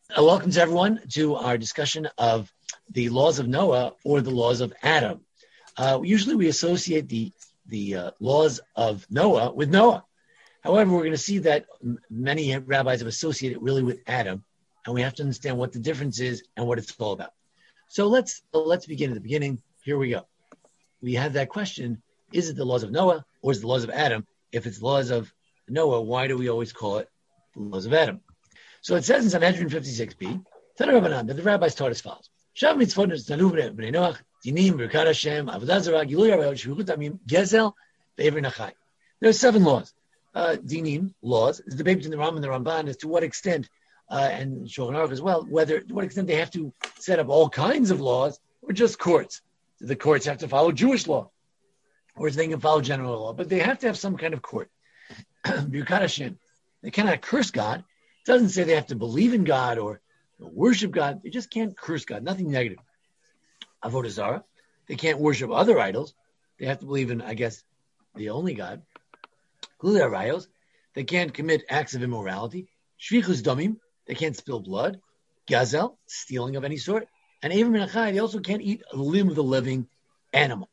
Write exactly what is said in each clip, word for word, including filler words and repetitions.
Uh, welcome to everyone to our discussion of the laws of Noah or the laws of Adam. Uh, usually we associate the the uh, laws of Noah with Noah. However, we're going to see that m- many rabbis have associated it really with Adam, and we have to understand what the difference is and what it's all about. So let's uh, let's begin at the beginning. Here we go. We have that question: is it the laws of Noah or is it the laws of Adam? If it's the laws of Noah, why do we always call it the laws of Adam? So it says in Sanhedrin fifty-six b, that the rabbis taught as follows. Shav mitzvot nestanuv b'nei Noach, dinim, b'rkat Hashem, avodah zarah, gilui arayot, shvichut amim, gezel, ve'ever nachai. There are seven laws. Uh, dinim, laws. There's a debate between the Ram and the Ramban as to what extent, uh, and Shulchan Aruch as well, whether, to what extent they have to set up all kinds of laws or just courts. Do the courts have to follow Jewish law? Or they can follow general law? But they have to have some kind of court. B'rkat Hashem. They cannot curse God. It doesn't say they have to believe in God or worship God. They just can't curse God. Nothing negative. Avodah zarah. They can't worship other idols. They have to believe in, I guess, the only God. Gilui arayot. They can't commit acts of immorality. Shvichus damim. They can't spill blood. Gazel, stealing of any sort. And even min hachai, they also can't eat a limb of the living animal.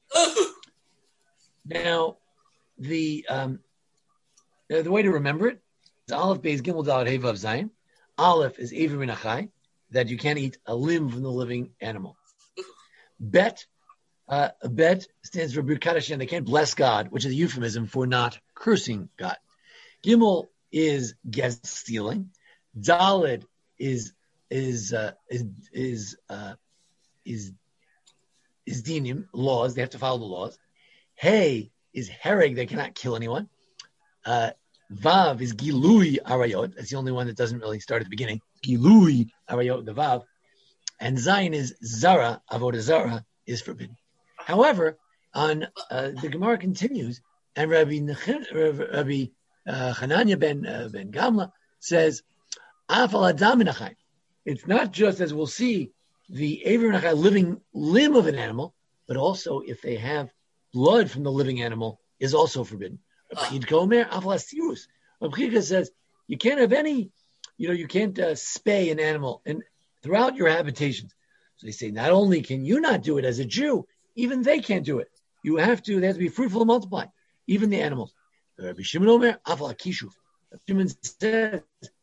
Now, the um, the, the way to remember it is Aleph Beis Gimel Daled Hey Vav Zayin. Aleph is Eivir min hachai, that you can't eat a limb from the living animal. Bet, uh, bet stands for Birkat Hashem. They can't bless God, which is a euphemism for not cursing God. Gimel is gez, stealing. Daled is is uh, is is uh, is is dinim, laws. They have to follow the laws. Hey is hereg. They cannot kill anyone. Uh, Vav is gilui arayot. That's the only one that doesn't really start at the beginning. Gilui arayot, the Vav. And Zayin is zara, avodah zara, is forbidden. However, on uh, the Gemara continues, and Rabbi Nechin, Rabbi uh, Hanania ben uh, ben Gamla says, Afal adam min hachai. It's not just, as we'll see, the Eivir min hachai, living limb of an animal, but also if they have blood from the living animal is also forbidden. Rabbi Chidka says you can't have any, you know, you can't uh, spay an animal and throughout your habitations. So they say not only can you not do it as a Jew, even they can't do it. You have to, they have to be fruitful and multiply, even the animals. Rabbi Shimon Omer, Afal Kishuv. Shimon says,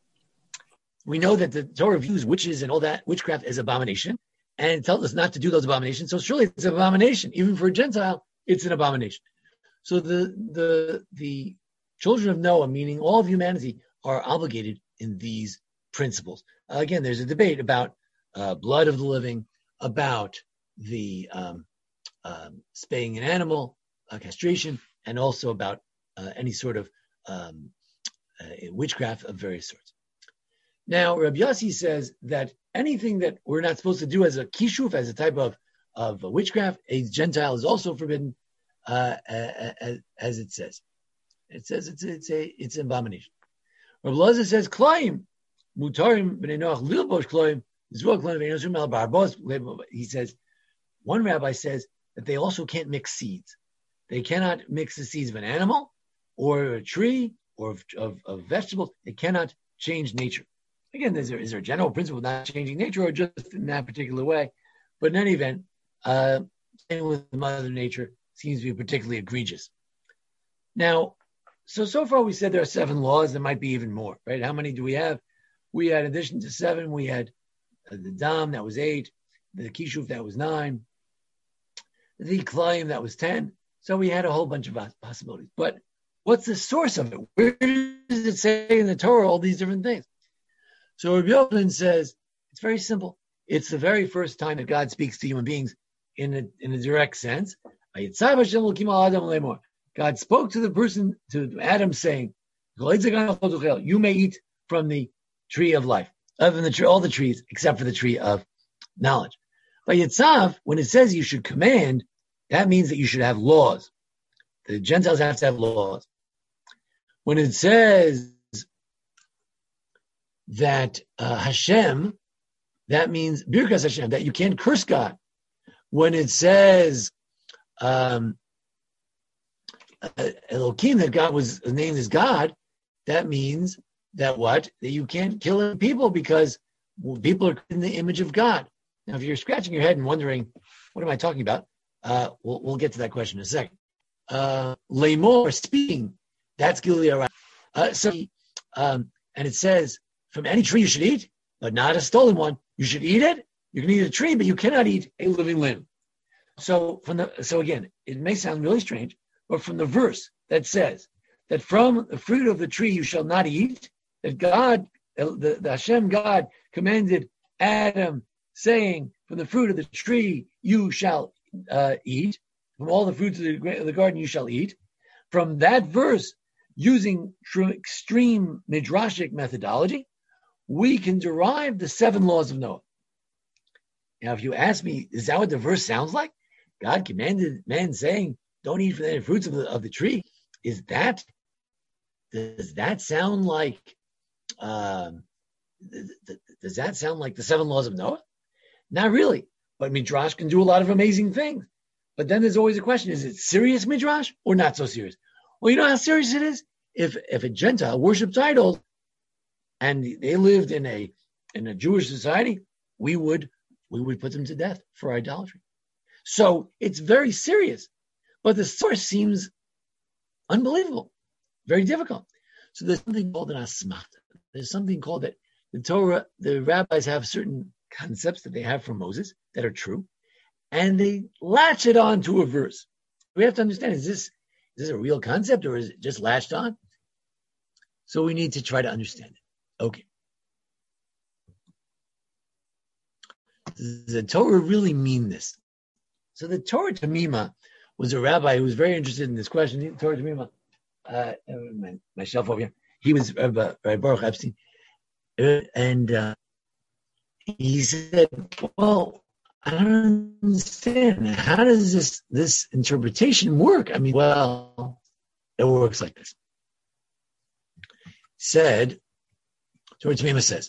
we know that the Torah views witches and all that witchcraft as abomination, and it tells us not to do those abominations. So surely it's an abomination. Even for a Gentile, it's an abomination. So the the the children of Noah, meaning all of humanity, are obligated in these principles. Uh, again, there's a debate about uh, blood of the living, about the um, um, spaying an animal, uh, castration, and also about uh, any sort of um, uh, witchcraft of various sorts. Now, Rabbi Yossi says that anything that we're not supposed to do as a kishuf, as a type of, of witchcraft, a Gentile is also forbidden, uh, as, as it says. It says it's it's a it's an abomination. Rabbi Lazar says, "Klaim mutarim b'nei Noach lilbosh klaim zruach klaim b'nei Noach mel barbos." He says, one rabbi says that they also can't mix seeds. They cannot mix the seeds of an animal or a tree or of, of, of vegetables. They cannot change nature. Again, is there, is there a general principle of not changing nature or just in that particular way? But in any event, uh, staying with Mother Nature seems to be particularly egregious. Now, so, so far we said there are seven laws. There might be even more, right? How many do we have? We had, in addition to seven, we had uh, the Dam, that was eight, the Kishuf, that was nine, the Klaim, that was ten. So we had a whole bunch of possibilities. But what's the source of it? Where does it say in the Torah all these different things? So Rabbi Yochanan says, it's very simple. It's the very first time that God speaks to human beings in a, in a direct sense. God spoke to the person, to Adam, saying, you may eat from the tree of life, other than the tree, all the trees, except for the tree of knowledge. But Yitzav, when it says you should command, that means that you should have laws. The Gentiles have to have laws. When it says that uh, Hashem, that means Birkas Hashem, that you can't curse God. When it says um, uh, Elohim, that God was named as God, that means that what? That you can't kill people because Well, people are in the image of God. Now, if you're scratching your head and wondering, what am I talking about? Uh, we'll, we'll get to that question in a second. Uh, Lamor, speaking, that's Gilead. Uh, so, um, and it says, from any tree you should eat, but not a stolen one. You should eat it. You can eat a tree, but you cannot eat a living limb. So from the so again, it may sound really strange, but from the verse that says that from the fruit of the tree you shall not eat, that God, the, the Hashem God commanded Adam, saying, from the fruit of the tree you shall uh, eat, from all the fruits of the, of the garden you shall eat. From that verse, using tr- extreme midrashic methodology, we can derive the seven laws of Noah. Now, if you ask me, is that what the verse sounds like? God commanded man saying, don't eat from the fruits of the, of the tree. Is that, does that sound like, um, th- th- does that sound like the seven laws of Noah? Not really, but Midrash can do a lot of amazing things. But then there's always a question, is it serious Midrash or not so serious? Well, you know how serious it is? If if a Gentile worshipped idols and they lived in a in a Jewish society, we would we would put them to death for idolatry. So it's very serious, but the source seems unbelievable, very difficult. So there's something called an asmachta. There's something called that the Torah, the rabbis have certain concepts that they have from Moses that are true, and they latch it on to a verse. We have to understand, is this, is this a real concept or is it just latched on? So we need to try to understand it. Okay. Does the Torah really mean this? So the Torah Tamima was a rabbi who was very interested in this question. The Torah Tamima, uh, my, my shelf over here, he was Rabbi, Rabbi Baruch Epstein. Uh, and uh, he said, well, I don't understand. How does this, this interpretation work? I mean, well, it works like this. Said, Torah Tamima says,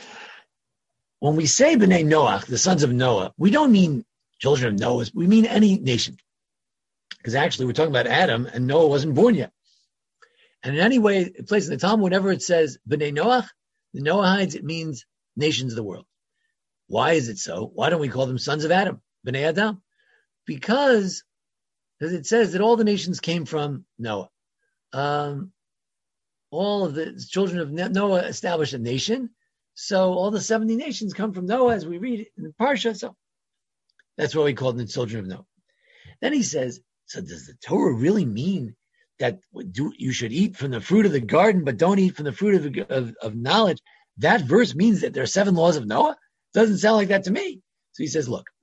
when we say B'nai Noach, the sons of Noah, we don't mean children of Noah, we mean any nation. Because actually we're talking about Adam and Noah wasn't born yet. And in any way, it plays in the Talmud, whenever it says B'nai Noach, the Noahides, it means nations of the world. Why is it so? Why don't we call them sons of Adam, B'nai Adam? Because, because it says that all the nations came from Noah. Um, all of the children of Noah established a nation. So all the seventy nations come from Noah, as we read in the Parsha. So that's why we call them the children of Noah. Then he says, so does the Torah really mean that do, you should eat from the fruit of the garden, but don't eat from the fruit of, of, of knowledge? That verse means that there are seven laws of Noah? Doesn't sound like that to me. So he says, look,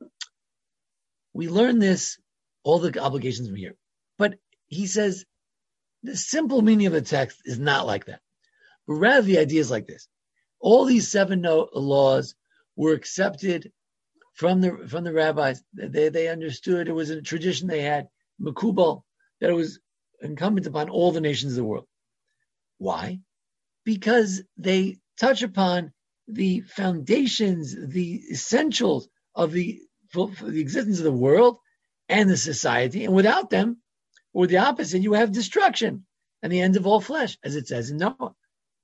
we learn this, all the obligations from here. But he says, the simple meaning of the text is not like that. But rather the idea is like this. All these seven no- laws were accepted from the from the rabbis. They they understood it was a tradition they had, Makubal, that it was incumbent upon all the nations of the world. Why? Because they touch upon the foundations, the essentials of the, for, for the existence of the world and the society. And without them, or the opposite, you have destruction and the end of all flesh, as it says in Noah.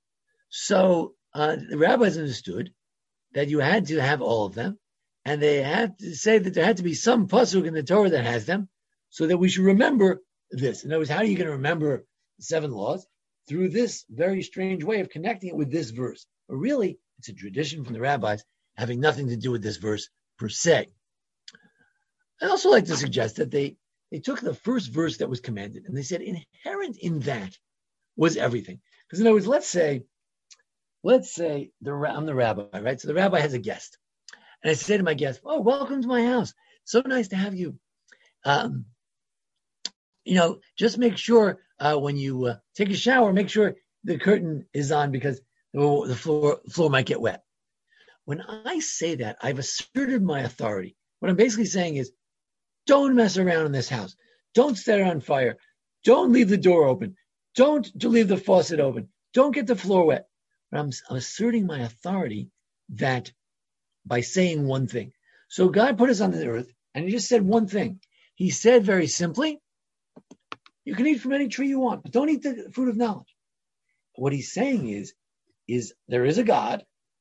So uh, the rabbis understood that you had to have all of them, and they had to say that there had to be some pasuk in the Torah that has them, so that we should remember this. In other words, how are you going to remember the seven laws? Through this very strange way of connecting it with this verse. But really, it's a tradition from the rabbis having nothing to do with this verse per se. I also like to suggest that they, they took the first verse that was commanded and they said inherent in that was everything. Because in other words, let's say, let's say the, I'm the rabbi, right? So the rabbi has a guest. And I say to my guest, oh, welcome to my house. So nice to have you. Um, you know, just make sure uh, when you uh, take a shower, make sure the curtain is on because the, the floor, floor might get wet. When I say that, I've asserted my authority. What I'm basically saying is, don't mess around in this house. Don't set it on fire. Don't leave the door open. Don't leave the faucet open. Don't get the floor wet. But I'm, I'm asserting my authority that by saying one thing. So God put us on the earth, and he just said one thing. He said very simply, you can eat from any tree you want, but don't eat the fruit of knowledge. What he's saying is, is there is a God,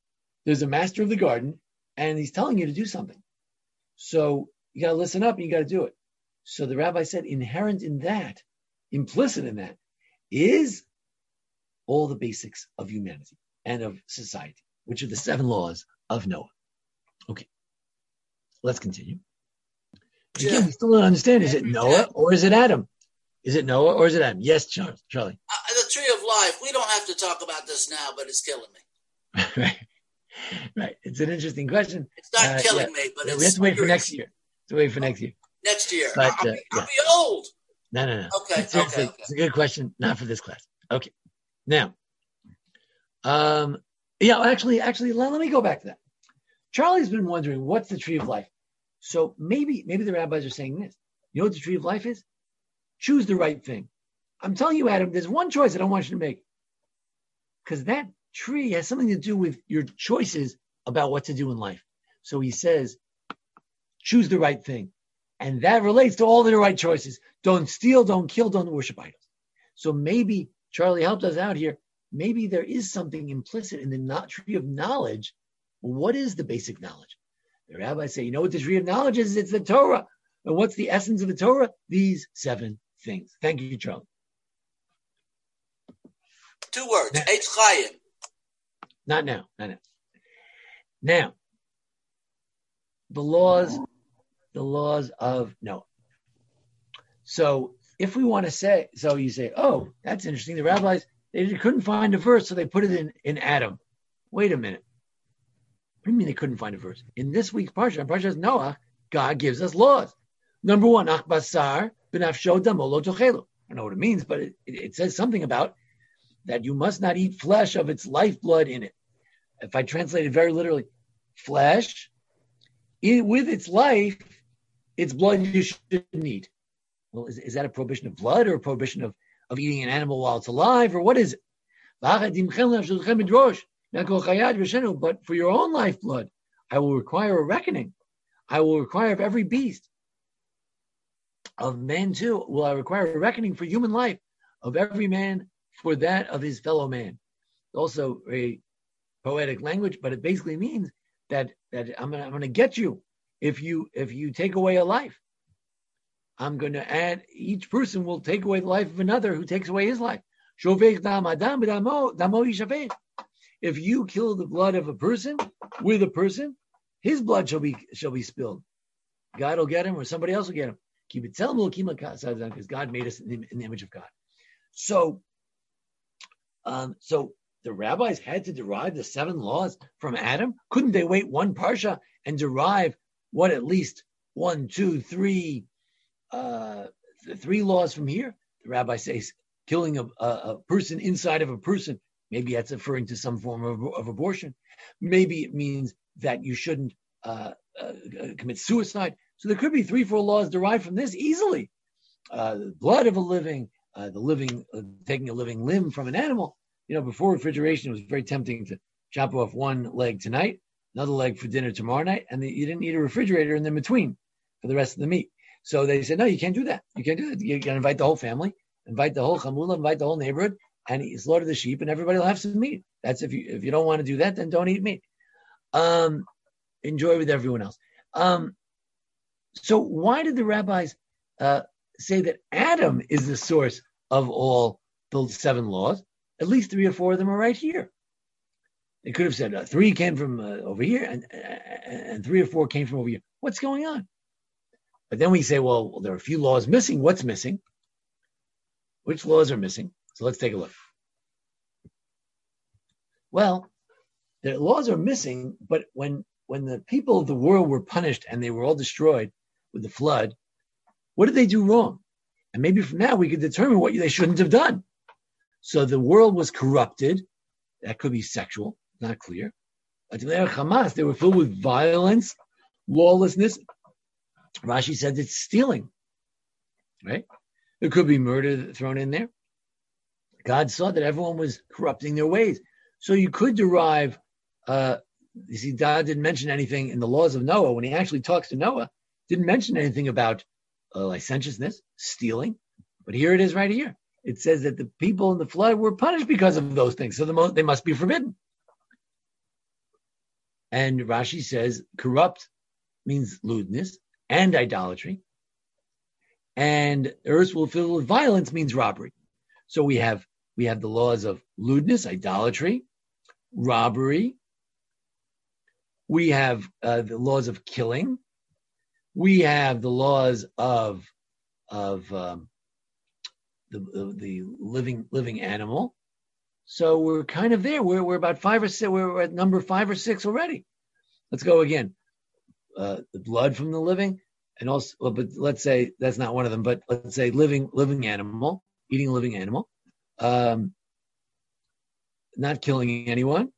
there's a master of the garden, and he's telling you to do something. So you got to listen up and you got to do it. So the rabbi said, inherent in that, implicit in that, is all the basics of humanity and of society, which are the seven laws of Noah. Okay, let's continue. Again, yeah. We still don't understand, is it Noah or is it Adam? Is it Noah or is it Adam? Yes, Charlie. Charlie. Uh, the tree of life, we don't have to talk about this now, but it's killing me. Right. Right. It's an interesting question. It's not uh, killing yeah. me, but yeah, it's we have to wait serious. for next year. To wait for next year. Next year. But, I'll, uh, be, yeah. I'll be old. No, no, no. Okay, it's, okay, it's, okay. It's a good question, not for this class. Okay. Now, um, yeah, actually, actually, let, let me go back to that. Charlie's been wondering, what's the tree of life? So maybe, maybe the rabbis are saying this. You know what the tree of life is? Choose the right thing. I'm telling you, Adam, there's one choice I don't want you to make. Because that tree has something to do with your choices about what to do in life. So he says, choose the right thing. And that relates to all the right choices. Don't steal, don't kill, don't worship idols. So maybe Charlie helped us out here. Maybe there is something implicit in the not tree of knowledge. What is the basic knowledge? The rabbis say, you know what the tree of knowledge is? It's the Torah. And what's the essence of the Torah? These seven things. Thank you, Charlie. Two words, Eitz Chaim. Not now, not now. Now, the laws, the laws of Noah. So if we want to say, so you say, oh, that's interesting. The rabbis, they couldn't find a verse, so they put it in, in Adam. Wait a minute. What do you mean they couldn't find a verse? In this week's Parsha, Parsha Noah, God gives us laws. Number one, Ach basar b'nafsho damo lo tochelu. I don't know what it means, but it, it, it says something about that you must not eat flesh of its lifeblood in it. If I translate it very literally, flesh, in, with its life, its blood you shouldn't eat. Well, is, is that a prohibition of blood or a prohibition of, of eating an animal while it's alive, or what is it? But for your own lifeblood, I will require a reckoning. I will require of every beast. Of man too, will I require a reckoning for human life, of every man for that of his fellow man. Also a poetic language, but it basically means that that I'm gonna I'm gonna get you if you if you take away a life. I'm gonna add, each person will take away the life of another who takes away his life. If you kill the blood of a person with a person, his blood shall be shall be spilled. God will get him, or somebody else will get him. Because God made us in the, in the image of God. So, um, so the rabbis had to derive the seven laws from Adam. Couldn't they wait one parsha and derive what, at least one, two, three, uh, three laws from here? The rabbi says killing a, a, a person inside of a person. Maybe that's referring to some form of, of abortion. Maybe it means that you shouldn't uh, uh, commit suicide. So there could be three, four laws derived from this easily. Uh, the blood of a living, uh, the living, uh, taking a living limb from an animal. You know, before refrigeration, it was very tempting to chop off one leg tonight, another leg for dinner tomorrow night, and the, you didn't need a refrigerator in the between for the rest of the meat. So they said, no, you can't do that. You can't do that. You can invite the whole family, invite the whole chamula, invite the whole neighborhood, and slaughter the sheep, and everybody will have some meat. That's if you if you don't want to do that, then don't eat meat. Um, enjoy with everyone else. Um, So why did the rabbis uh, say that Adam is the source of all the seven laws? At least three or four of them are right here. They could have said uh, three came from uh, over here and, and three or four came from over here. What's going on? But then we say, well, well, there are a few laws missing. What's missing? Which laws are missing? So let's take a look. Well, the laws are missing, but when, when the people of the world were punished and they were all destroyed with the flood, what did they do wrong? And maybe from now we could determine what they shouldn't have done. So the world was corrupted. That could be sexual, not clear. But Hamas, they were filled with violence, lawlessness. Rashi said it's stealing, right? There could be murder thrown in there. God saw that everyone was corrupting their ways. So you could derive, uh, you see, God didn't mention anything in the laws of Noah. When he actually talks to Noah, didn't mention anything about uh, licentiousness, stealing. But here it is right here. It says that the people in the flood were punished because of those things. So the mo- they must be forbidden. And Rashi says corrupt means lewdness and idolatry. And earth will fill with violence means robbery. So we have we have the laws of lewdness, idolatry, robbery. We have uh, the laws of killing. We have the laws of of um, the, the the living living animal. So we're kind of there. We're we're about five or six. We're at number five or six already. Let's go again. Uh, the blood from the living, and also, well, but let's say that's not one of them. But let's say living living animal, eating a living animal, um, not killing anyone,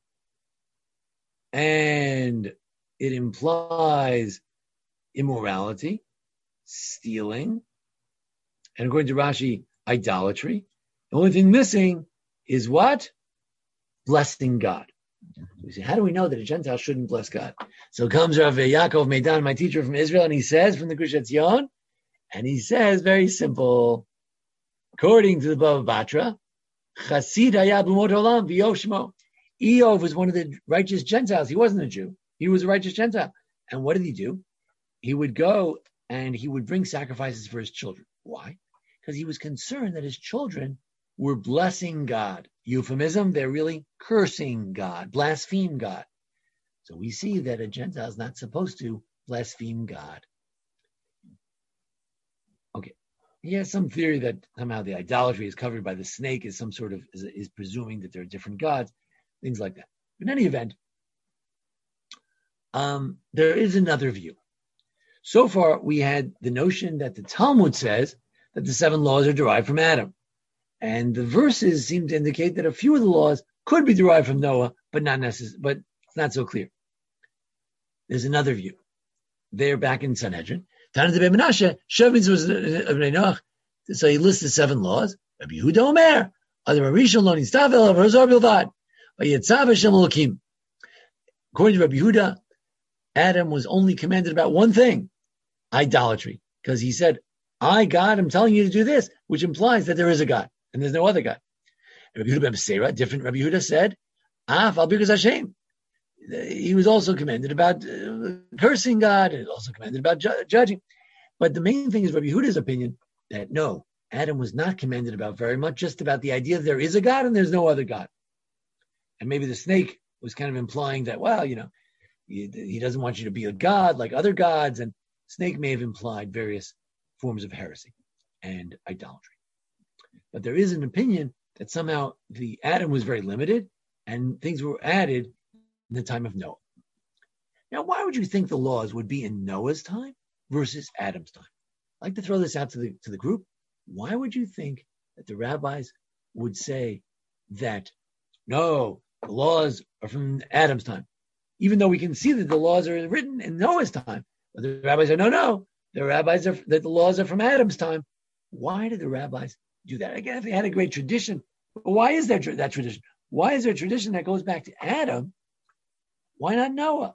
and it implies immorality, stealing, and according to Rashi, idolatry. The only thing missing is what? Blessing God. We say, how do we know that a Gentile shouldn't bless God? So comes Rav Yaakov Meidan, my teacher from Israel, and he says from the Gush Etzion, and he says very simple, according to the Bava Batra, Chasid hayad b'umot olam v'yoshmo. Eov was one of the righteous Gentiles. He wasn't a Jew. He was a righteous Gentile. And what did he do? He would go and he would bring sacrifices for his children. Why? Because he was concerned that his children were blessing God. Euphemism, they're really cursing God, blaspheme God. So we see that a Gentile is not supposed to blaspheme God. Okay. He has some theory that somehow the idolatry is covered by the snake, is some sort of, is, is presuming that there are different gods, things like that. In any event, um, there is another view. So far, we had the notion that the Talmud says that the seven laws are derived from Adam. And the verses seem to indicate that a few of the laws could be derived from Noah, but not necessarily, but it's not so clear. There's another view. They're back in Sanhedrin. So he lists the seven laws. Rabbi Yehuda Omer, according to Rabbi Yehuda, Adam was only commanded about one thing, idolatry, because he said, I, God, am telling you to do this, which implies that there is a God, and there's no other God. Rabbi Yehuda ben Beseira, different Rabbi Yehuda said, Af al bikas Hashem. He was also commanded about uh, cursing God, and also commanded about ju- judging. But the main thing is Rabbi Yehuda's opinion that no, Adam was not commanded about very much, just about the idea that there is a God and there's no other God. And maybe the snake was kind of implying that, well, you know, he, he doesn't want you to be a God like other gods, and snake may have implied various forms of heresy and idolatry. But there is an opinion that somehow the Adam was very limited and things were added in the time of Noah. Now, why would you think the laws would be in Noah's time versus Adam's time? I'd like to throw this out to the to the group. Why would you think that the rabbis would say that, no, the laws are from Adam's time, even though we can see that the laws are written in Noah's time? But the rabbis say, no, no, the rabbis are that the laws are from Adam's time. Why did the rabbis do that? Again, if they had a great tradition, but why is there that tradition? Why is there a tradition that goes back to Adam? Why not Noah?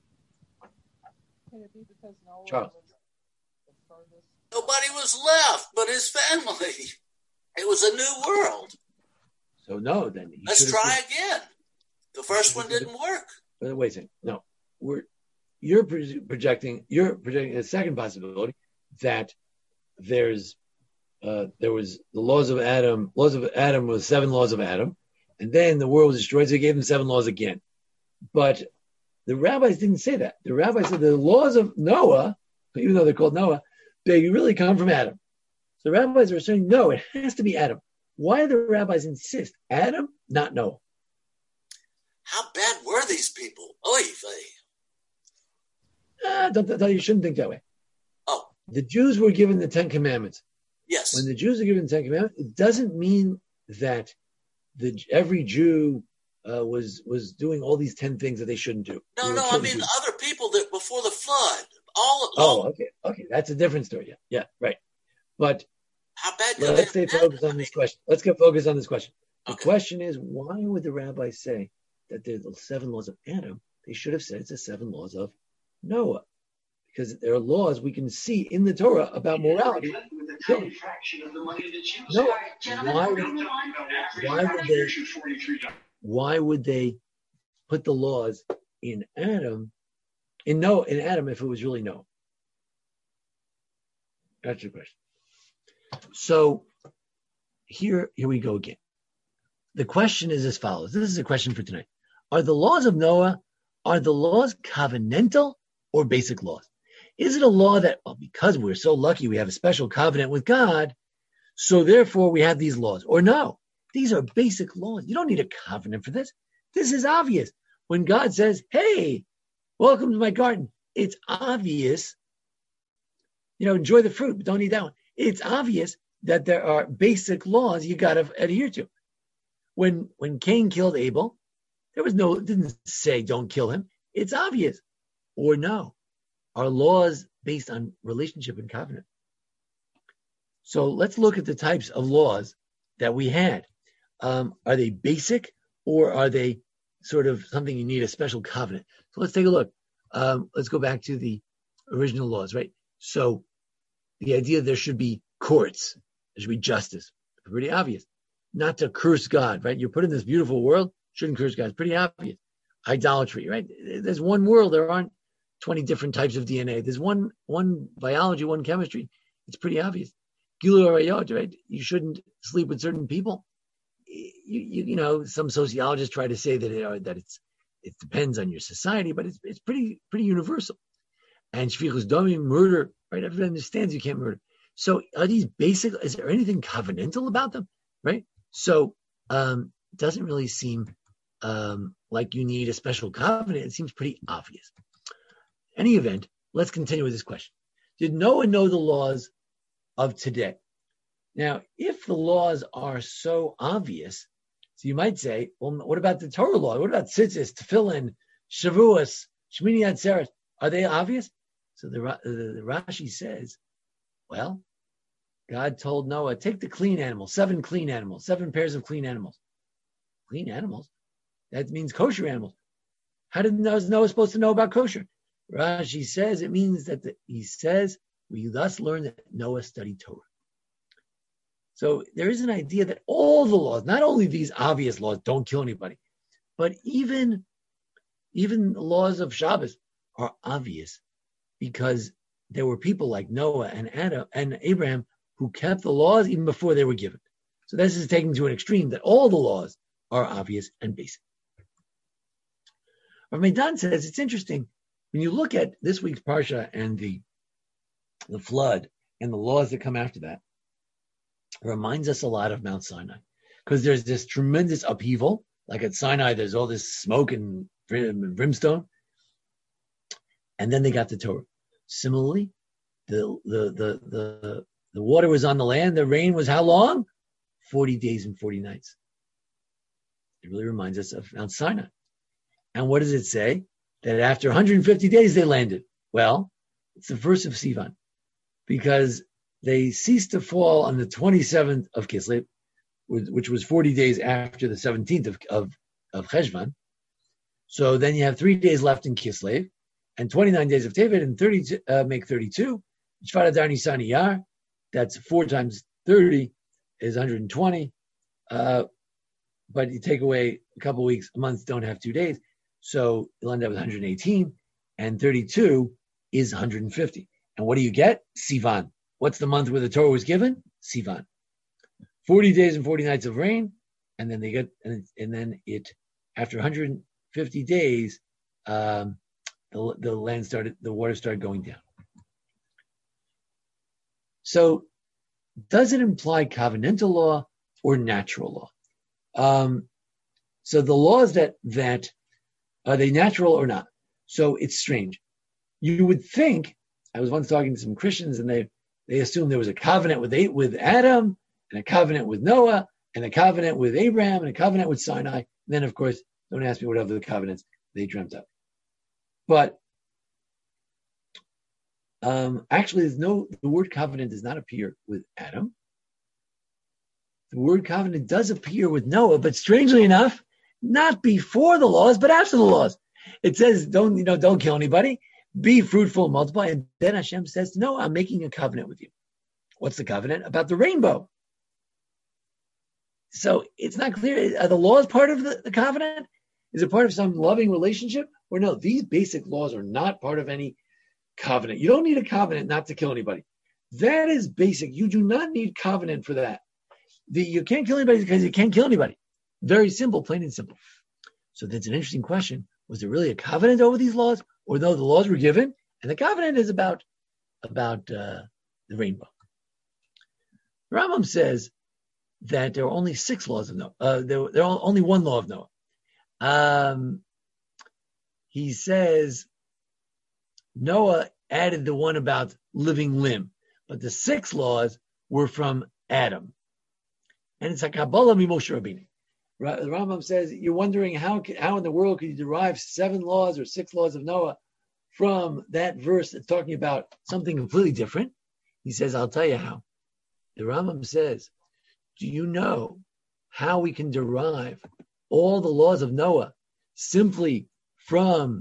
Could it be because Noah Charles. was the furthest? Nobody was left but his family. It was a new world. So no, then he Let's try again. The first one didn't work. But wait a second. No, we're you're projecting. You're projecting a second possibility that there's uh, there was the laws of Adam. Laws of Adam was seven laws of Adam, and then the world was destroyed. So he gave them seven laws again. But the rabbis didn't say that. The rabbis said the laws of Noah, even though they're called Noah, they really come from Adam. So the rabbis are saying, no, it has to be Adam. Why do the rabbis insist Adam, not Noah? How bad were these people? Oy vey. Ah, don't, don't, you shouldn't think that way. Oh. The Jews were given the Ten Commandments. Yes. When the Jews are given the Ten Commandments, it doesn't mean that the every Jew uh, was was doing all these ten things that they shouldn't do. No, no, I mean Jews. Other people that before the flood, all. Oh, all, okay, okay, that's a different story. Yeah, yeah, right. But how bad? Well, let's stay focused on this question. Let's get focused on this question. The okay. question is, why would the rabbis say that they're the seven laws of Adam? They should have said it's the seven laws of Noah, because there are laws we can see in the Torah about morality. No, no. Why would, why would they? Why would they put the laws in Adam, in Noah, in Adam, if it was really Noah? That's your question. So here, here we go again. The question is as follows. This is a question for tonight. Are the laws of Noah, are the laws covenantal or basic laws? Is it a law that, well, because we're so lucky we have a special covenant with God, so therefore we have these laws? Or no, these are basic laws. You don't need a covenant for this. This is obvious. When God says, hey, welcome to my garden, it's obvious, you know, enjoy the fruit, but don't eat that one. It's obvious that there are basic laws you got to adhere to. When when Cain killed Abel, there was no, it didn't say don't kill him. It's obvious. Or no, are laws based on relationship and covenant? So let's look at the types of laws that we had. Um, are they basic or are they sort of something you need a special covenant? So let's take a look. Um, let's go back to the original laws, right? So the idea there should be courts, there should be justice, pretty obvious. Not to curse God, right? You're put in this beautiful world, shouldn't curse God. It's pretty obvious. Idolatry, right? There's one world. There aren't twenty different types of D N A. There's one one biology, one chemistry. It's pretty obvious. Gilu arayot, right? You shouldn't sleep with certain people. You, you, you know, some sociologists try to say that it, uh, that it's it depends on your society, but it's it's pretty pretty universal. And shvichus damim, murder, right? Everyone understands you can't murder. So are these basic? Is there anything covenantal about them, right? So um, it doesn't really seem um, like you need a special covenant. It seems pretty obvious. In any event, let's continue with this question. Did Noah know the laws of today? Now, if the laws are so obvious, so you might say, well, what about the Torah law? What about tzitzis, tefillin, shavuos, shmini atzeret? Are they obvious? So the, the, the Rashi says, well, God told Noah, take the clean animals, seven clean animals, seven pairs of clean animals. Clean animals? That means kosher animals. How did Noah, Noah supposed to know about kosher? Rashi says it means that the, he says, we thus learn that Noah studied Torah. So there is an idea that all the laws, not only these obvious laws, don't kill anybody, but even, even the laws of Shabbos are obvious because there were people like Noah and Adam and Abraham who kept the laws even before they were given. So this is taken to an extreme that all the laws are obvious and basic. Rav Meidan says it's interesting when you look at this week's Parsha and the, the flood and the laws that come after that, it reminds us a lot of Mount Sinai because there's this tremendous upheaval. Like at Sinai, there's all this smoke and brimstone. And then they got the Torah. Similarly, the, the, the, the, the water was on the land. The rain was how long? forty days and forty nights. It really reminds us of Mount Sinai. And what does it say? That after one hundred fifty days, they landed. Well, it's the first of Sivan because they ceased to fall on the twenty-seventh of Kislev, which was forty days after the seventeenth of, of, of Cheshvan. So then you have three days left in Kislev and twenty-nine days of Tevet and thirty uh, make thirty-two. Shvat Adar Nisan Iyar, that's four times thirty is one hundred twenty. Uh, but you take away a couple weeks, a month don't have two days. So you'll end up with one hundred eighteen and thirty-two is one hundred fifty. And what do you get? Sivan. What's the month where the Torah was given? Sivan. forty days and forty nights of rain. And then they get, and, and then it, after one hundred fifty days, um, the, the land started, the water started going down. So does it imply covenantal law or natural law? Um, so the laws that, that, are they natural or not? So it's strange. You would think, I was once talking to some Christians and they, they assumed there was a covenant with, with Adam and a covenant with Noah and a covenant with Abraham and a covenant with Sinai. And then, of course, don't ask me what other covenants they dreamt up. But um, actually, there's no, the word covenant does not appear with Adam. The word covenant does appear with Noah, but strangely enough, not before the laws, but after the laws. It says, don't, you know, don't kill anybody, be fruitful, multiply. And then Hashem says, no, I'm making a covenant with you. What's the covenant? About the rainbow. So it's not clear. Are the laws part of the, the covenant? Is it part of some loving relationship? Or no, these basic laws are not part of any covenant. You don't need a covenant not to kill anybody. That is basic. You do not need covenant for that. The, you can't kill anybody because you can't kill anybody. Very simple, plain and simple. So that's an interesting question. Was there really a covenant over these laws? Or no, the laws were given, and the covenant is about, about uh, the rainbow. Rambam says that there are only six laws of Noah. Uh, there, there are only one law of Noah. Um, he says Noah added the one about living limb, but the six laws were from Adam. And it's a Kabbalah mi Moshe Rabbeinu. The Rambam says, you're wondering how how in the world could you derive seven laws or six laws of Noah from that verse that's talking about something completely different? He says, I'll tell you how. The Rambam says, do you know how we can derive all the laws of Noah simply from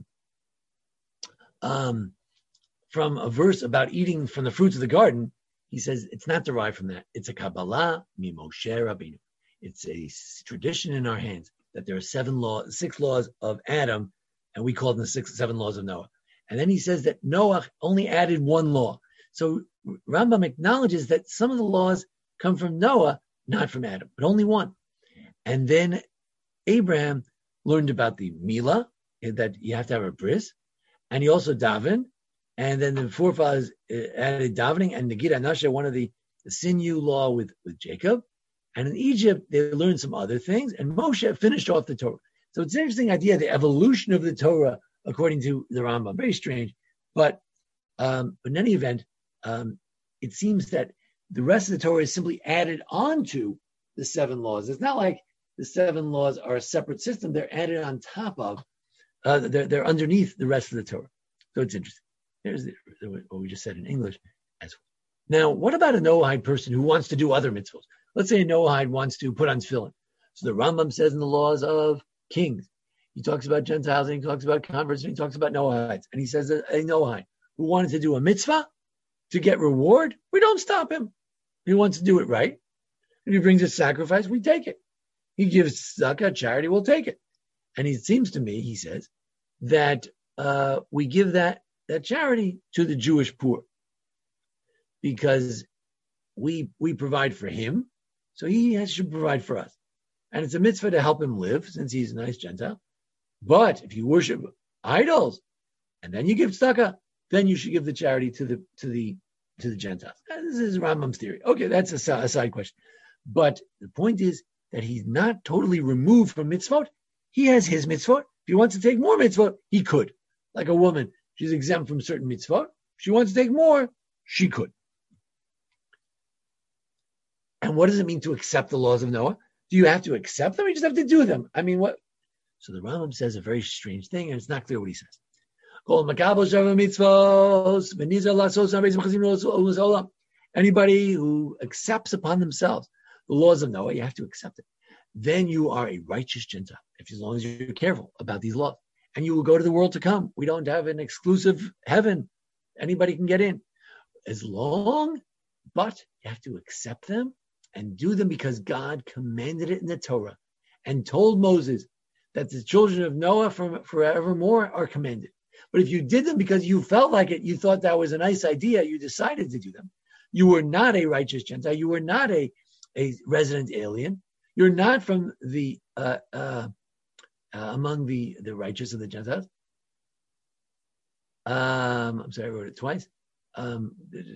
um, from a verse about eating from the fruits of the garden? He says it's not derived from that. It's a Kabbalah mi Moshe Rabbeinu. It's a tradition in our hands that there are seven laws, six laws of Adam, and we call them the six, seven laws of Noah. And then he says that Noah only added one law. So Rambam acknowledges that some of the laws come from Noah, not from Adam, but only one. And then Abraham learned about the Milah, that you have to have a bris, and he also davened. And then the forefathers added davening and Negid Anasha, one of the, the sinew law with, with Jacob. And in Egypt, they learned some other things, and Moshe finished off the Torah. So it's an interesting idea, the evolution of the Torah, according to the Rambam. Very strange. But um, in any event, um, it seems that the rest of the Torah is simply added on to the seven laws. It's not like the seven laws are a separate system. They're added on top of, uh, they're, they're underneath the rest of the Torah. So it's interesting. There's the, what we just said in English as well. Now, what about a Noahide person who wants to do other mitzvahs? Let's say a Noahide wants to put on tefillin. So the Rambam says in the laws of kings, he talks about Gentiles and he talks about converts and he talks about Noahides. And he says that a Noahide who wanted to do a mitzvah to get reward, we don't stop him. He wants to do it right. If he brings a sacrifice, we take it. He gives zakah, charity, we'll take it. And it seems to me, he says, that uh, we give that, that charity to the Jewish poor because we we provide for him, so he has, should provide for us. And it's a mitzvah to help him live since he's a nice Gentile. But if you worship idols and then you give tzedakah, then you should give the charity to the to the to the Gentiles. This is Rambam's theory. Okay, that's a, a side question. But the point is that he's not totally removed from mitzvot. He has his mitzvot. If he wants to take more mitzvot, he could. Like a woman, she's exempt from certain mitzvot. If she wants to take more, she could. And what does it mean to accept the laws of Noah? Do you have to accept them or you just have to do them? I mean, what? So the Rambam says a very strange thing, and it's not clear what he says. Anybody who accepts upon themselves the laws of Noah, you have to accept it. Then you are a righteous Gentile, if as long as you're careful about these laws. And you will go to the world to come. We don't have an exclusive heaven. Anybody can get in. As long, but you have to accept them and do them because God commanded it in the Torah and told Moses that the children of Noah from forevermore are commanded. But if you did them because you felt like it, you thought that was a nice idea, you decided to do them, you were not a righteous Gentile. You were not a, a resident alien. You're not from the uh, uh, uh, among the, the righteous of the Gentiles. Um, I'm sorry, I wrote it twice. Um,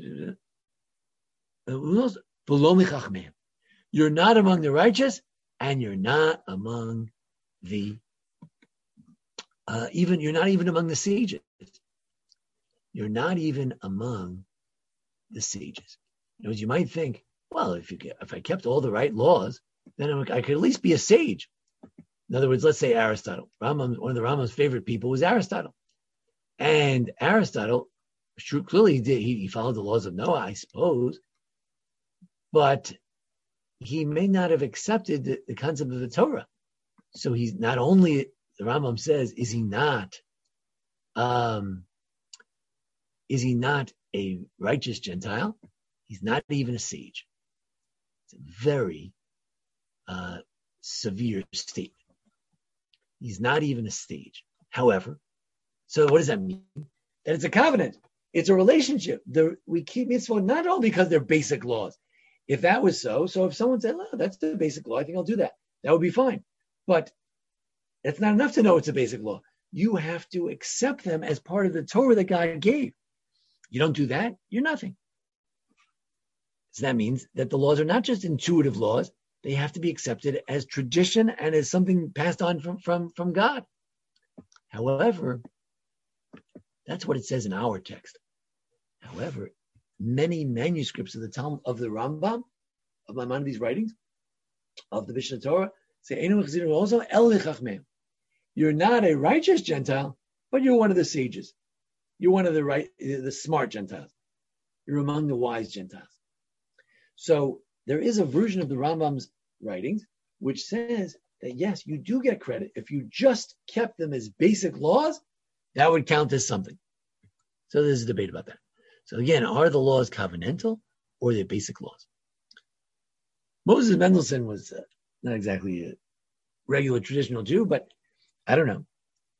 you're not among the righteous, and you're not among the uh, even. You're not even among the sages. You're not even among the sages. You know, you might think, well, if you if I kept all the right laws, then I could at least be a sage. In other words, let's say Aristotle. Rambam, one of the Rambam's favorite people was Aristotle, and Aristotle clearly he did. He, he followed the laws of Noah, I suppose, but he may not have accepted the, the concept of the Torah. So he's not only, the Rambam says, is he not, um, is he not a righteous Gentile? He's not even a sage. It's a very uh, severe statement. He's not even a sage. However, So what does that mean? That it's a covenant. It's a relationship. The, we keep mitzvot not only because they're basic laws. If that was so, so if someone said, oh, that's the basic law, I think I'll do that. That would be fine. But it's not enough to know it's a basic law. You have to accept them as part of the Torah that God gave. You don't do that, you're nothing. So that means that the laws are not just intuitive laws. They have to be accepted as tradition and as something passed on from, from, from God. However, that's what it says in our text. However, many manuscripts of the Talmud, of the Rambam, of Maimonides' writings, of the Mishnah Torah, say, also, you're not a righteous Gentile, but you're one of the sages. You're one of the right, the smart Gentiles. You're among the wise Gentiles. So there is a version of the Rambam's writings which says that yes, you do get credit. If you just kept them as basic laws, that would count as something. So there's a debate about that. So again, are the laws covenantal or they're basic laws? Moses Mendelssohn was uh, not exactly a regular traditional Jew, but I don't know.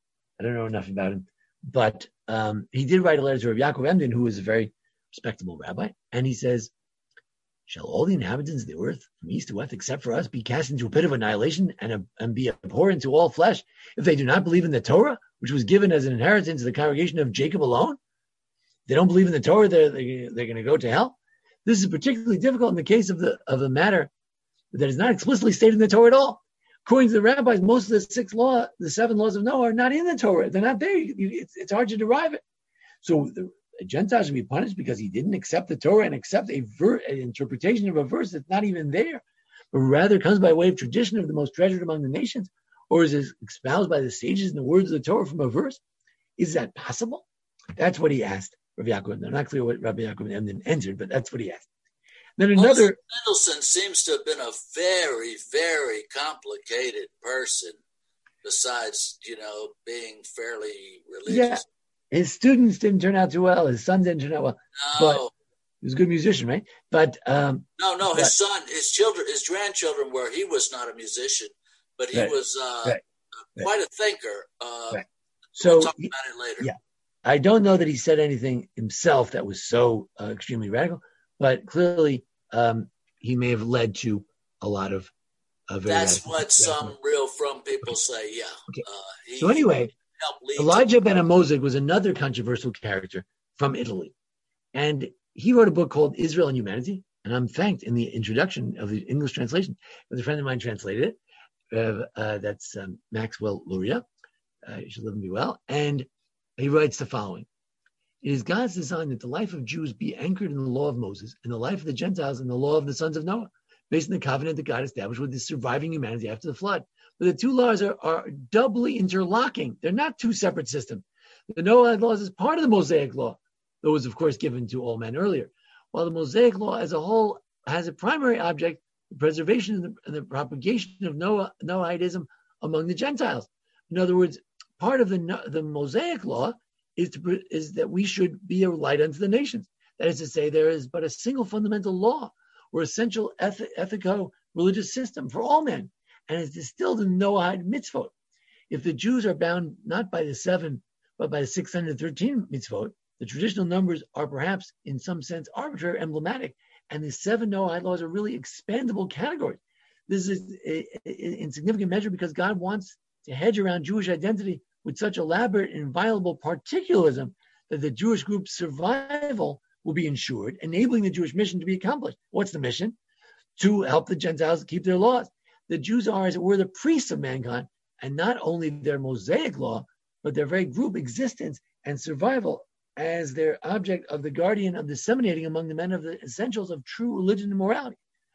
I don't know enough about him. But um, he did write a letter to Rabbi Yaakov Emden, who was a very respectable rabbi, and he says, shall all the inhabitants of the earth, from east to west, except for us, be cast into a pit of annihilation and, a, and be abhorrent to all flesh, if they do not believe in the Torah, which was given as an inheritance to the congregation of Jacob alone? They don't believe in the Torah, they're, they're, they're going to go to hell. This is particularly difficult in the case of the of a matter that is not explicitly stated in the Torah at all. According to the rabbis, most of the six law, the seven laws of Noah are not in the Torah. They're not there. You, you, it's, it's hard to derive it. So the a Gentile should be punished because he didn't accept the Torah and accept a ver- an interpretation of a verse that's not even there, but rather comes by way of tradition of the most treasured among the nations, or is it espoused by the sages in the words of the Torah from a verse? Is that possible? That's what he asked Rabbi Yaakov. I'm not clear what Rabbi Yaakov Emden answered, but that's what he asked. Then another... Mendelssohn seems to have been a very, very complicated person, besides, you know, being fairly religious. Yeah. His students didn't turn out too well. His son didn't turn out well. No. But he was a good musician, right? But um, no, no, his but, son, his children, his grandchildren were. He was not a musician, but he right, was uh, right, quite right. a thinker. Uh, right. So we'll talk about it later. Yeah, I don't know that he said anything himself that was so uh, extremely radical, but clearly um, he may have led to a lot of. Uh, very That's radical what some real from people say. Yeah. Okay. Uh, he, so anyway. Elijah ben Amozig was another controversial character from Italy. And he wrote a book called Israel and Humanity. And I'm thanked in the introduction of the English translation. A friend of mine translated it. Uh, uh, that's um, Maxwell Luria. Uh, you should live and be well. And he writes the following. It is God's design that the life of Jews be anchored in the law of Moses and the life of the Gentiles in the law of the sons of Noah, based on the covenant that God established with the surviving humanity after the flood. But the two laws are, are doubly interlocking. They're not two separate systems. The Noahide laws is part of the Mosaic law, that was, of course, given to all men earlier. While the Mosaic law as a whole has a primary object, the preservation and the, and the propagation of Noah, Noahidism among the Gentiles. In other words, part of the, the Mosaic law is, to, is that we should be a light unto the nations. That is to say, there is but a single fundamental law or essential eth- ethico-religious system for all men, and is distilled in Noahide mitzvot. If the Jews are bound not by the seven, but by the six hundred thirteen mitzvot, the traditional numbers are perhaps in some sense arbitrary, emblematic, and the seven Noahide laws are really expandable categories. This is a, a, in significant measure because God wants to hedge around Jewish identity with such elaborate and inviolable particularism that the Jewish group's survival will be ensured, enabling the Jewish mission to be accomplished. What's the mission? To help the Gentiles keep their laws. The Jews are, as it were, the priests of mankind, and not only their Mosaic law, but their very group existence and survival as their object of the guardian of disseminating among the men of the essentials of true religion and morality.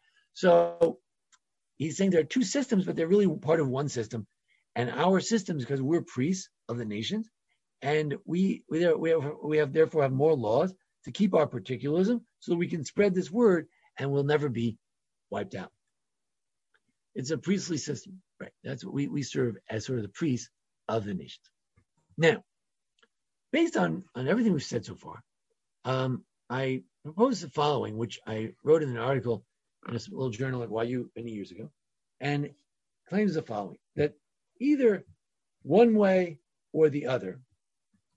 So he's saying there are two systems, but they're really part of one system. And our systems, because we're priests of the nations, and we we have, we have, we have therefore have more laws to keep our particularism so that we can spread this word and we'll never be wiped out. It's a priestly system, right? That's what we, we serve as sort of the priests of the nations. Now, based on, on everything we've said so far, um, I propose the following, which I wrote in an article in a little journal at Y U many years ago, and claims the following, that either one way or the other,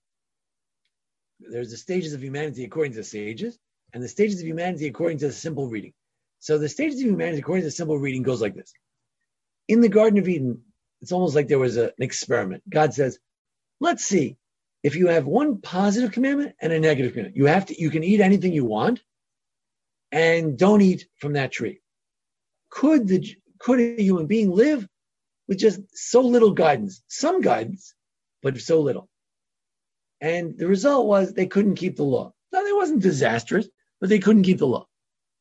there's the stages of humanity according to the sages, and the stages of humanity according to the simple reading. So the stages of humanity according to the simple reading goes like this. In the Garden of Eden, it's almost like there was a, an experiment. God says, let's see if you have one positive commandment and a negative commandment. You have to, you can eat anything you want, and don't eat from that tree. Could the could a human being live with just so little guidance? Some guidance, but so little. And the result was they couldn't keep the law. Now, it wasn't disastrous, but they couldn't keep the law.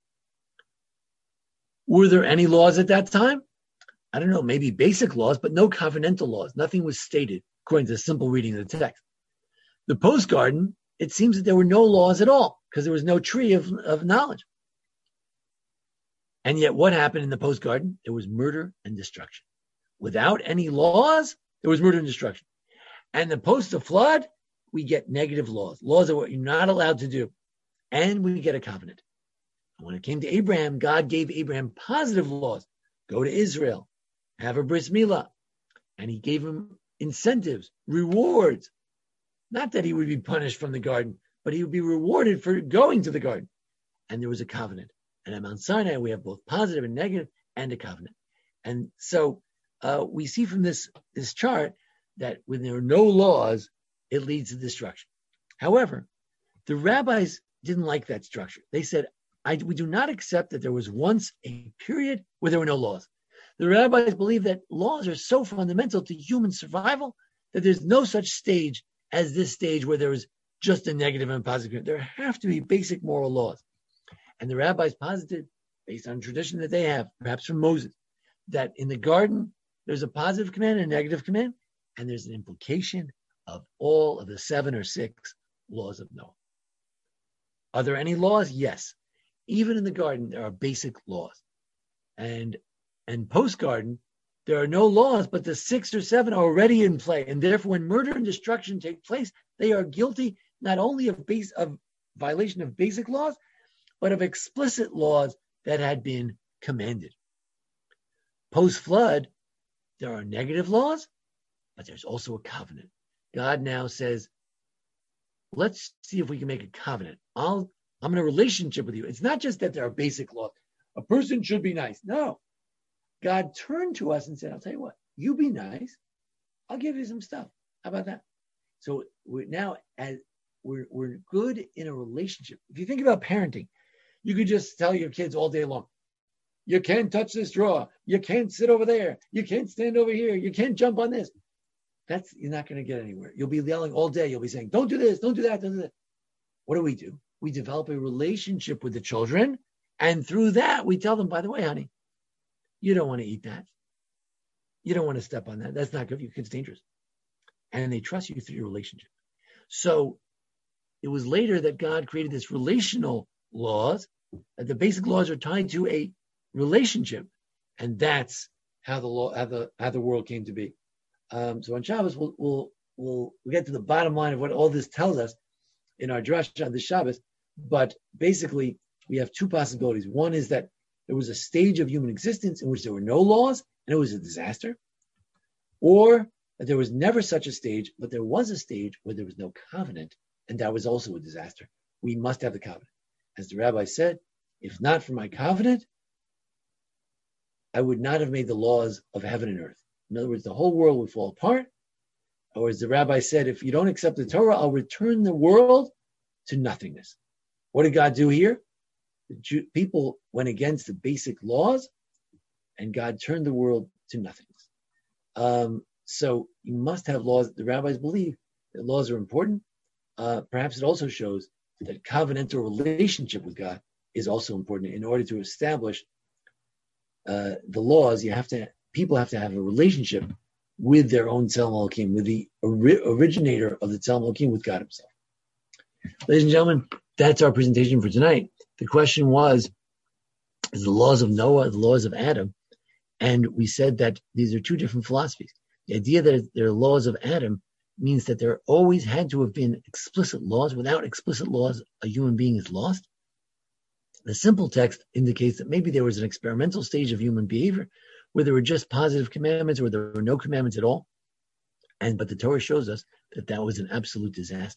Were there any laws at that time? I don't know, maybe basic laws, but no covenantal laws. Nothing was stated according to the simple reading of the text. The post-garden, it seems that there were no laws at all because there was no tree of, of knowledge. And yet what happened in the post-garden? There was murder and destruction. Without any laws, there was murder and destruction. And the post-flood, we get negative laws. Laws are what you're not allowed to do. And we get a covenant. And when it came to Abraham, God gave Abraham positive laws. Go to Israel, have a bris milah. And he gave him incentives, rewards. Not that he would be punished from the garden, but he would be rewarded for going to the garden. And there was a covenant. And at Mount Sinai, we have both positive and negative and a covenant. And so uh, we see from this, this chart that when there are no laws, it leads to destruction. However, the rabbis didn't like that structure. They said, I, we do not accept that there was once a period where there were no laws. The rabbis believe that laws are so fundamental to human survival that there's no such stage as this stage where there is just a negative and positive. There have to be basic moral laws. And the rabbis posited, based on tradition that they have, perhaps from Moses, that in the garden, there's a positive command and a negative command, and there's an implication of all of the seven or six laws of Noah. Are there any laws? Yes. Even in the garden, there are basic laws. And, and post-garden, there are no laws, but the six or seven are already in play. And therefore, when murder and destruction take place, they are guilty not only of base of violation of basic laws, but of explicit laws that had been commanded. Post-flood, there are negative laws, but there's also a covenant. God now says, let's see if we can make a covenant. I'll, I'm in a relationship with you. It's not just that there are basic laws. A person should be nice. No. God turned to us and said, I'll tell you what, you be nice. I'll give you some stuff. How about that? So we're now, as we're, we're good in a relationship. If you think about parenting, you could just tell your kids all day long, you can't touch this drawer. You can't sit over there. You can't stand over here. You can't jump on this. That's, you're not going to get anywhere. You'll be yelling all day. You'll be saying, don't do this, don't do that, don't do that. What do we do? We develop a relationship with the children. And through that, we tell them, by the way, honey, you don't want to eat that. You don't want to step on that. That's not good for you. It's dangerous. And they trust you through your relationship. So it was later that God created this relational laws, that the basic laws are tied to a relationship. And that's how the law, how the, how the world came to be. Um, so on Shabbos, we'll, we'll, we'll, we'll get to the bottom line of what all this tells us in our drash on this Shabbos. But basically, we have two possibilities. One is that there was a stage of human existence in which there were no laws and it was a disaster. Or that there was never such a stage, but there was a stage where there was no covenant, and that was also a disaster. We must have the covenant. As the rabbi said, if not for my covenant, I would not have made the laws of heaven and earth. In other words, the whole world would fall apart. Or as the rabbi said, if you don't accept the Torah, I'll return the world to nothingness. What did God do here? The Jew, people went against the basic laws, and God turned the world to nothingness. Um, so you must have laws. The rabbis believe that laws are important. Uh, perhaps it also shows that covenantal relationship with God is also important. In order to establish uh, the laws, you have to people have to have a relationship with their own Tzelem Elokim, with the ori- originator of the Tzelem Elokim, with God Himself. Ladies and gentlemen, that's our presentation for tonight. The question was, is the laws of Noah, the laws of Adam? And we said that these are two different philosophies. The idea that there are laws of Adam means that there always had to have been explicit laws. Without explicit laws, a human being is lost. The simple text indicates that maybe there was an experimental stage of human behavior where there were just positive commandments or there were no commandments at all. And but the Torah shows us that that was an absolute disaster.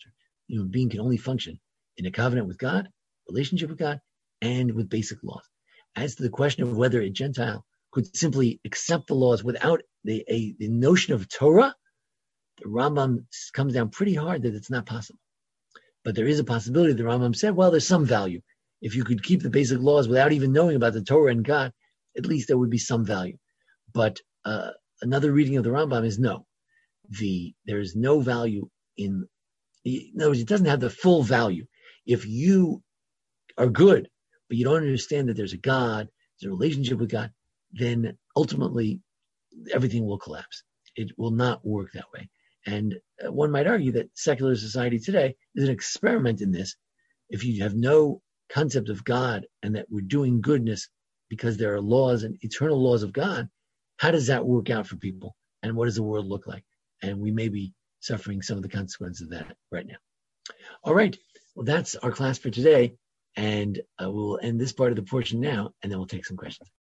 human being can only function in a covenant with God, relationship with God, and with basic laws. As to the question of whether a Gentile could simply accept the laws without the, a, the notion of Torah, the Rambam comes down pretty hard that it's not possible. But there is a possibility. The Rambam said, well, there's some value. If you could keep the basic laws without even knowing about the Torah and God, at least there would be some value. But uh, another reading of the Rambam is no. The there is no value in, in other words, it doesn't have the full value. If you are good, but you don't understand that there's a God, there's a relationship with God, then ultimately everything will collapse. It will not work that way. And uh, one might argue that secular society today is an experiment in this. If you have no concept of God and that we're doing goodness because there are laws and eternal laws of God, how does that work out for people? And what does the world look like? And we may be suffering some of the consequences of that right now. All right. Well, that's our class for today. And uh, we'll end this part of the portion now, and then we'll take some questions.